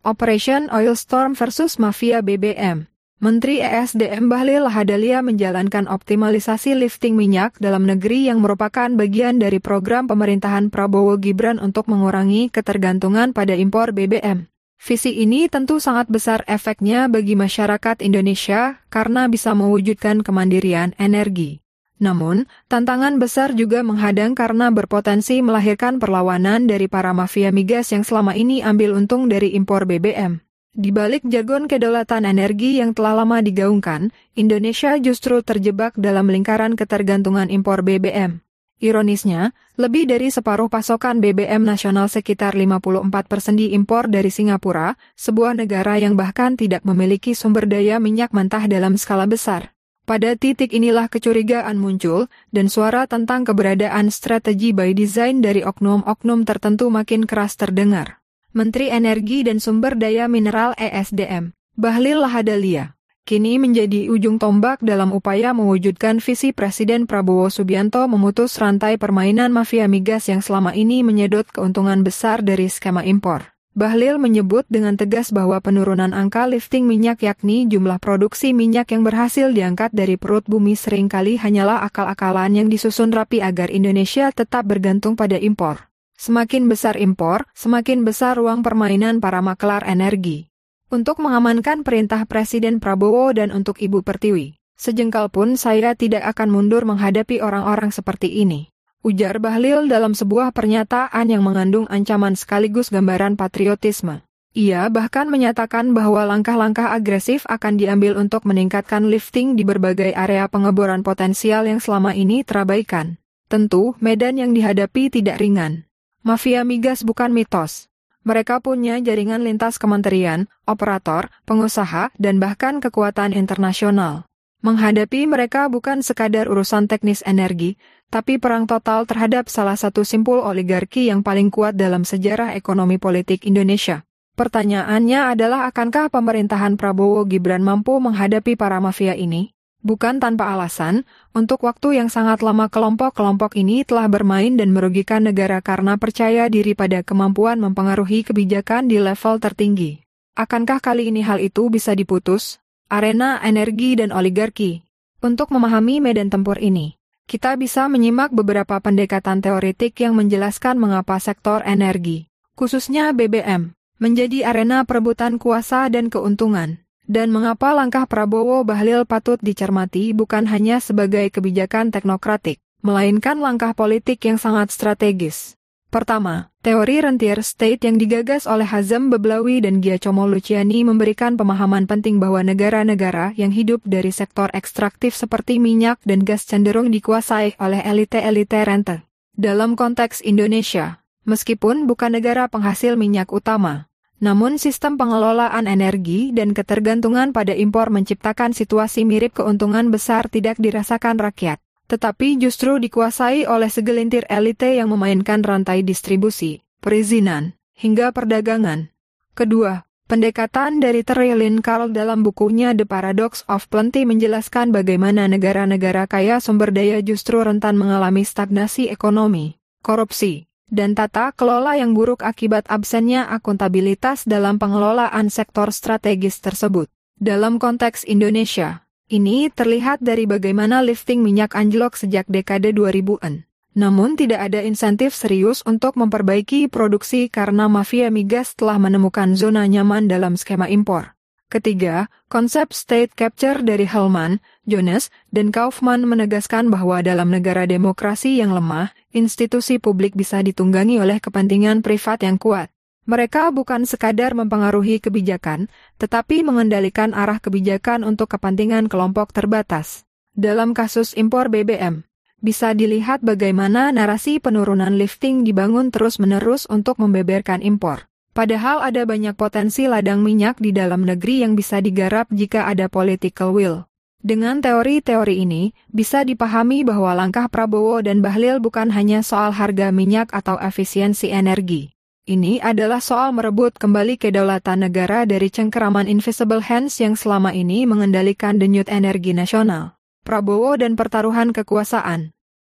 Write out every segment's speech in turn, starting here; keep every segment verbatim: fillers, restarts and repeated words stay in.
Operation Oil Storm versus Mafia B B M. Menteri E S D M Bahlil Lahadalia menjalankan optimalisasi lifting minyak dalam negeri yang merupakan bagian dari program pemerintahan Prabowo Gibran untuk mengurangi ketergantungan pada impor B B M. Visi ini tentu sangat besar efeknya bagi masyarakat Indonesia karena bisa mewujudkan kemandirian energi. Namun, tantangan besar juga menghadang karena berpotensi melahirkan perlawanan dari para mafia migas yang selama ini ambil untung dari impor B B M. Di balik jargon kedaulatan energi yang telah lama digaungkan, Indonesia justru terjebak dalam lingkaran ketergantungan impor B B M. Ironisnya, lebih dari separuh pasokan B B M nasional sekitar lima puluh empat persen diimpor dari Singapura, sebuah negara yang bahkan tidak memiliki sumber daya minyak mentah dalam skala besar. Pada titik inilah kecurigaan muncul, dan suara tentang keberadaan strategi by design dari oknum-oknum tertentu makin keras terdengar. Menteri Energi dan Sumber Daya Mineral E S D M, Bahlil Lahadalia, kini menjadi ujung tombak dalam upaya mewujudkan visi Presiden Prabowo Subianto memutus rantai permainan mafia migas yang selama ini menyedot keuntungan besar dari skema impor. Bahlil menyebut dengan tegas bahwa penurunan angka lifting minyak yakni jumlah produksi minyak yang berhasil diangkat dari perut bumi seringkali hanyalah akal-akalan yang disusun rapi agar Indonesia tetap bergantung pada impor. Semakin besar impor, semakin besar ruang permainan para maklar energi. Untuk mengamankan perintah Presiden Prabowo dan untuk Ibu Pertiwi, sejengkal pun saya tidak akan mundur menghadapi orang-orang seperti ini, ujar Bahlil dalam sebuah pernyataan yang mengandung ancaman sekaligus gambaran patriotisme. Ia bahkan menyatakan bahwa langkah-langkah agresif akan diambil untuk meningkatkan lifting di berbagai area pengeboran potensial yang selama ini terabaikan. Tentu, medan yang dihadapi tidak ringan. Mafia migas bukan mitos. Mereka punya jaringan lintas kementerian, operator, pengusaha, dan bahkan kekuatan internasional. Menghadapi mereka bukan sekadar urusan teknis energi, tapi perang total terhadap salah satu simpul oligarki yang paling kuat dalam sejarah ekonomi politik Indonesia. Pertanyaannya adalah akankah pemerintahan Prabowo Gibran mampu menghadapi para mafia ini? Bukan tanpa alasan, untuk waktu yang sangat lama kelompok-kelompok ini telah bermain dan merugikan negara karena percaya diri pada kemampuan mempengaruhi kebijakan di level tertinggi. Akankah kali ini hal itu bisa diputus? Arena energi dan oligarki. Untuk memahami medan tempur ini, kita bisa menyimak beberapa pendekatan teoretik yang menjelaskan mengapa sektor energi, khususnya B B M, menjadi arena perebutan kuasa dan keuntungan. Dan mengapa langkah Prabowo Bahlil patut dicermati bukan hanya sebagai kebijakan teknokratik, melainkan langkah politik yang sangat strategis. Pertama, teori rentier state yang digagas oleh Hazem Beblawi dan Giacomo Luciani memberikan pemahaman penting bahwa negara-negara yang hidup dari sektor ekstraktif seperti minyak dan gas cenderung dikuasai oleh elite-elite rente. Dalam konteks Indonesia, meskipun bukan negara penghasil minyak utama, namun sistem pengelolaan energi dan ketergantungan pada impor menciptakan situasi mirip keuntungan besar tidak dirasakan rakyat, tetapi justru dikuasai oleh segelintir elite yang memainkan rantai distribusi, perizinan, hingga perdagangan. Kedua, pendekatan dari Terry Lin Carl dalam bukunya The Paradox of Plenty menjelaskan bagaimana negara-negara kaya sumber daya justru rentan mengalami stagnasi ekonomi, korupsi, dan tata kelola yang buruk akibat absennya akuntabilitas dalam pengelolaan sektor strategis tersebut. Dalam konteks Indonesia, ini terlihat dari bagaimana lifting minyak anjlok sejak dekade dua ribuan. Namun tidak ada insentif serius untuk memperbaiki produksi karena mafia migas telah menemukan zona nyaman dalam skema impor. Ketiga, konsep state capture dari Hellman, Jones, dan Kaufman menegaskan bahwa dalam negara demokrasi yang lemah, institusi publik bisa ditunggangi oleh kepentingan privat yang kuat. Mereka bukan sekadar mempengaruhi kebijakan, tetapi mengendalikan arah kebijakan untuk kepentingan kelompok terbatas. Dalam kasus impor B B M, bisa dilihat bagaimana narasi penurunan lifting dibangun terus-menerus untuk membeberkan impor. Padahal ada banyak potensi ladang minyak di dalam negeri yang bisa digarap jika ada political will. Dengan teori-teori ini, bisa dipahami bahwa langkah Prabowo dan Bahlil bukan hanya soal harga minyak atau efisiensi energi. Ini adalah soal merebut kembali kedaulatan negara dari cengkeraman invisible hands yang selama ini mengendalikan denyut energi nasional. Prabowo dan pertaruhan kekuasaan.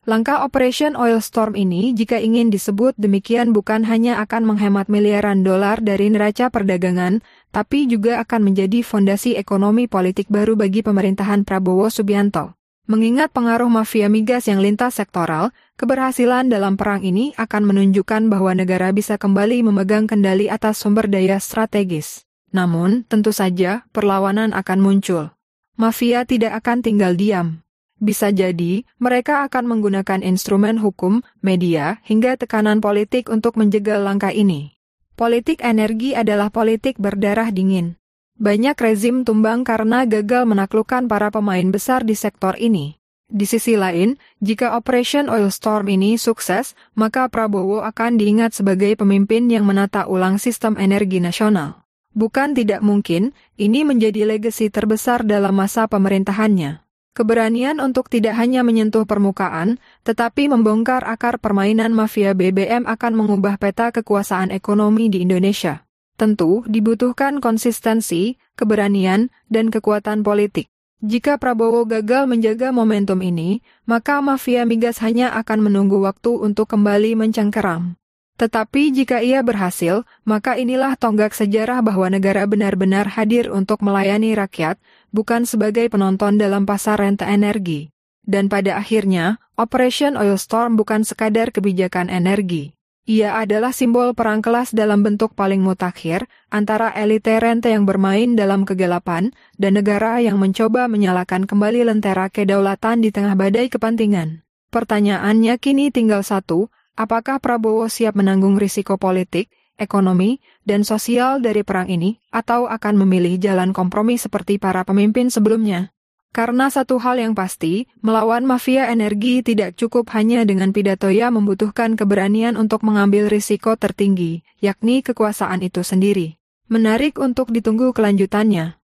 Langkah Operation Oil Storm ini jika ingin disebut demikian bukan hanya akan menghemat miliaran dolar dari neraca perdagangan, tapi juga akan menjadi fondasi ekonomi politik baru bagi pemerintahan Prabowo Subianto. Mengingat pengaruh mafia migas yang lintas sektoral, keberhasilan dalam perang ini akan menunjukkan bahwa negara bisa kembali memegang kendali atas sumber daya strategis. Namun, tentu saja, perlawanan akan muncul. Mafia tidak akan tinggal diam. Bisa jadi, mereka akan menggunakan instrumen hukum, media, hingga tekanan politik untuk menjegal langkah ini. Politik energi adalah politik berdarah dingin. Banyak rezim tumbang karena gagal menaklukkan para pemain besar di sektor ini. Di sisi lain, jika Operation Oil Storm ini sukses, maka Prabowo akan diingat sebagai pemimpin yang menata ulang sistem energi nasional. Bukan tidak mungkin, ini menjadi legasi terbesar dalam masa pemerintahannya. Keberanian untuk tidak hanya menyentuh permukaan, tetapi membongkar akar permainan mafia B B M akan mengubah peta kekuasaan ekonomi di Indonesia. Tentu dibutuhkan konsistensi, keberanian, dan kekuatan politik. Jika Prabowo gagal menjaga momentum ini, maka mafia migas hanya akan menunggu waktu untuk kembali mencengkeram. Tetapi jika ia berhasil, maka inilah tonggak sejarah bahwa negara benar-benar hadir untuk melayani rakyat, bukan sebagai penonton dalam pasar renta energi. Dan pada akhirnya, Operation Oil Storm bukan sekadar kebijakan energi. Ia adalah simbol perang kelas dalam bentuk paling mutakhir, antara elite rente yang bermain dalam kegelapan, dan negara yang mencoba menyalakan kembali lentera kedaulatan di tengah badai kepentingan. Pertanyaannya kini tinggal satu, apakah Prabowo siap menanggung risiko politik, ekonomi, dan sosial dari perang ini, atau akan memilih jalan kompromi seperti para pemimpin sebelumnya? Karena satu hal yang pasti, melawan mafia energi tidak cukup hanya dengan pidato, ia membutuhkan keberanian untuk mengambil risiko tertinggi, yakni kekuasaan itu sendiri. Menarik untuk ditunggu kelanjutannya.